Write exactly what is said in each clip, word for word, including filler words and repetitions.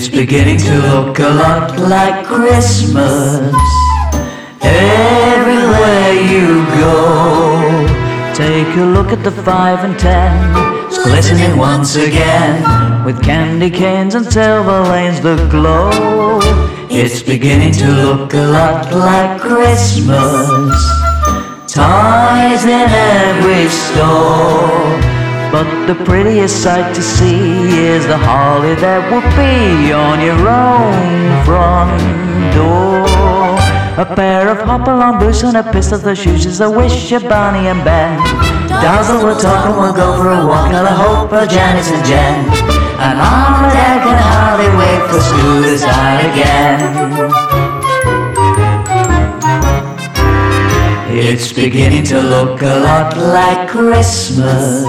It's beginning to look a lot like Christmas everywhere you go. Take a look at the five and ten, it's glistening once again, with candy canes and silver lanes that glow. It's beginning to look a lot like Christmas, toys in every store. But the prettiest sight to see is the holly that will be on your own front door. A pair of hop-along boots and a pistol that shoes is a wish of Bonnie and Ben. Dazzle will talk and we'll go for a walk, and I hope for Janice and Jen. And Mom and Dad can hardly wait for school to start again. It's beginning to look a lot like Christmas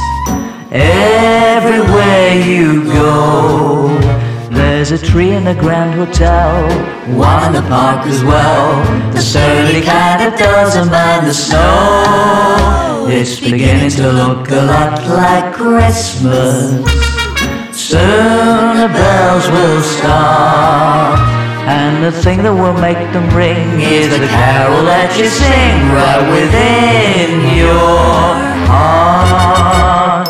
everywhere you go. There's a tree in the Grand Hotel, one in the park as well, the sturdy kind that doesn't mind the snow. It's beginning to look a lot like Christmas. Soon the bells will start, and the thing that will make them ring is the carol that you sing right within your heart.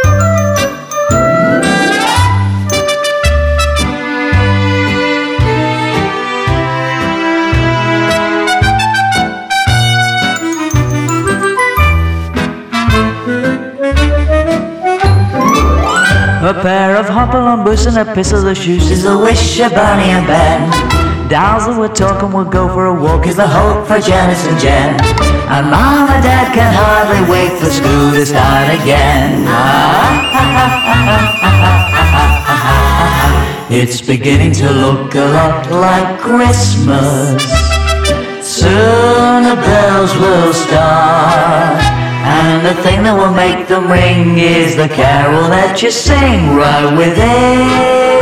A pair of hop-along boots and a pistol of shoes is a wish of Bonnie and Ben. Dazzle will talk and we'll go for a walk is the hope for Janice and Jen. And Mom and Dad can hardly wait for school to start again. It's beginning to look a lot like Christmas. Soon the bells will start, and the thing that will make them ring is the carol that you sing right within